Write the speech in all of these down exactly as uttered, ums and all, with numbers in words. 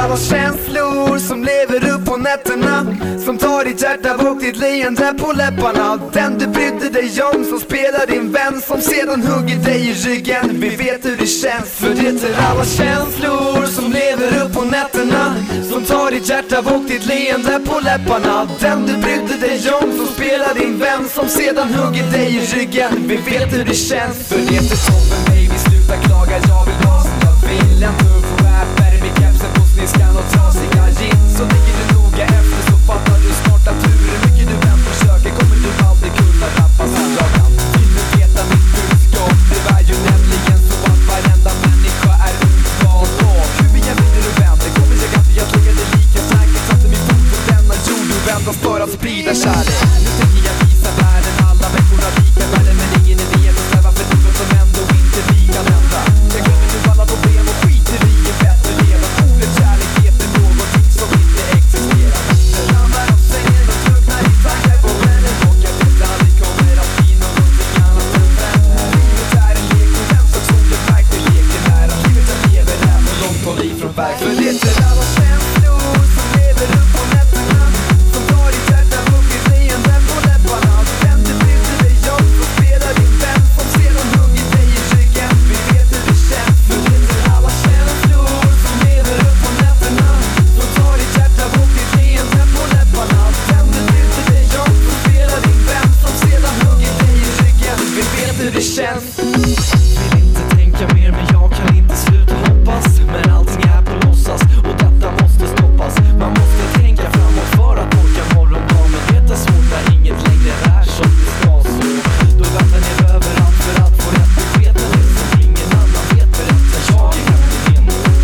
alla känslor som lever upp på nätterna, som tar ditt hjärta och ditt leende på läpparna. Den du brydde dig om som spelar din vän, som sedan hugger dig i ryggen. Vi vet hur det känns, för det är alla känslor som lever upp på nätterna, som tar ditt hjärta och ditt leende på läpparna. Den du brydde dig om som spelar din vän, som sedan hugger dig i ryggen. Vi vet hur det känns, för det är toppen baby, sluta klaga, jag vill ha som jag vill. En tuff rapper med kepsen på sniskan och trasiga jeans. Så ligger du noga efter så fattar du snart att hur mycket du än försöker kommer du aldrig kunna rappa som jag kan. Vill du veta mitt budskap? Det var ju nämligen så att varenda människa är utvald. Och hur vi än vinner och vänder kommer jag alltid att lägga det lika säkert. Satte min fot på denna jord och vändas för att sprida kärlek. Nu tänker jag visa världen alla människor har lika värde, men ingen idé att sväva för något som ändå inte vi kan ändra. Jag glömmer nu alla problem och skiter i en bättre leva. Ordet kärlek heter någonting som inte existerar. Det landar av sängen och drunknar i tankar på vännen, och att det aldrig kommer att bli någonting annat än vän. Livet är en lek och den sak som det märkte leken är att livet jag lever är för långt håll ifrån verk. För det är alla känslor som lever upp på nätterna, som tar ditt hjärta och ditt leende på läpparna. Den du brydde dig om som spelar din vän, som sedan hugger dig i ryggen. Vi vet hur det känns, för det är alla känslor som lever upp på nätterna, som tar ditt hjärta och ditt leende på läpparna. Den du brydde dig om som spelar din vän, som sedan hugger dig i ryggen. Vi vet hur det känns. Vill inte tänka mer men jag kan inte sluta hoppas, men allting är på låtsas och detta måste stoppas. Man måste tänka framåt för att orka morgondagen. Det är svårt när inget längre är som det ska så. Då väntar ni överallt för att få rätt besked, men det som ingen annan vet berättar jag är kapten.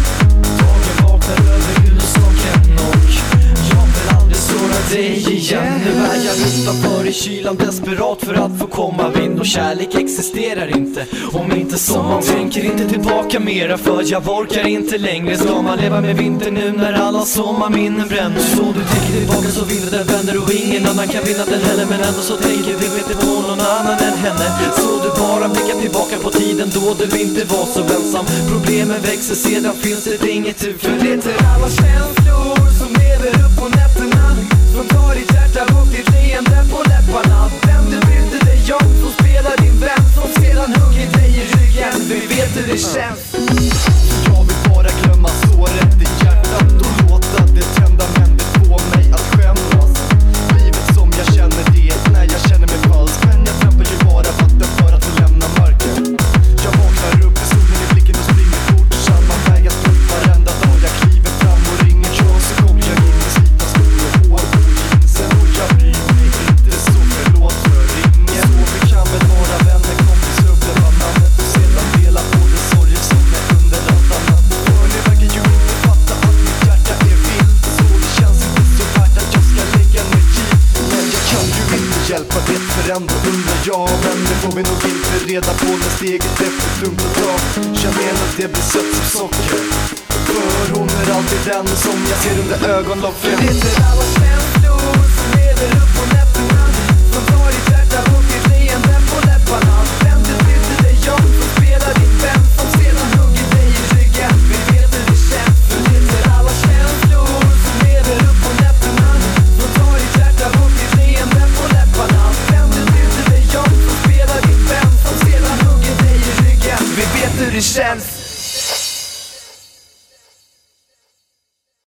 Dagen vaknar över huvudstaken och jag vill aldrig såra dig igen. Nu är jag utanför i kylan, desperat för att få komma vind, och kärlek existerar inte om inte som man tänker inte tillbaka mera, för jag orkar inte längre. Ska man leva med vinter nu när alla sommarminnen bränner? Så du tänker tillbaka så vinden vänder och ingen annan kan vinna den heller, men ändå så tänker vi inte på någon annan än henne. Så du bara blickar tillbaka på tiden då du inte var så ensam. Problemen växer, sedan finns det inget ut. För det är alla känslor som lever upp på nätterna, som tar ditt hjärta och ditt leende på läpparna. Den du brydde dig om som spelar din vän, som sedan hugger dig i ryggen. Vi vet hur det känns. Jag vill bara glömma såret i hjärtat och låta det tända, men det får mig att skämmas. Livet som jag känner det när jag känner mig falsk, men jag trampar ju bara vatten för att få lämna marken. Jag vaknar upp i solen i blicken och springer fort samma väg jag står varenda dag. Jag kliver fram och ringer jag, så kommer jag in i slita skor och hår på jeansen, och jag bryr mig inte så, förlåt för ringen. Så vi kan väl vara vänner, kompis, uppleva namnet och sedan dela på det sorger som är under allt annat. För ni verkar ju inte fatta att mitt hjärta är vilt, så det känns inte så värt att jag ska lägga ner tid. Men jag kan ju inte hjälpa det, för ändå undrar jag, men det får vi nog inte reda på när steget är för tungt att ta. Jag menar att det blir sött som socker, för hon är alltid den som jag ser under ögonlocken. Det är alla känslor som lever upp på nätterna, som tar ditt hjärta och ditt leende på läpparna. Den du brydde dig om som spelar din vän, som sedan hugger dig i ryggen. Vi vet hur det känns, för det är alla känslor som lever upp på nätterna, som tar ditt hjärta och ditt leende på läpparna. Den du brydde dig om som spelar din vän, som sedan hugger dig i ryggen. Vi vet hur det känns.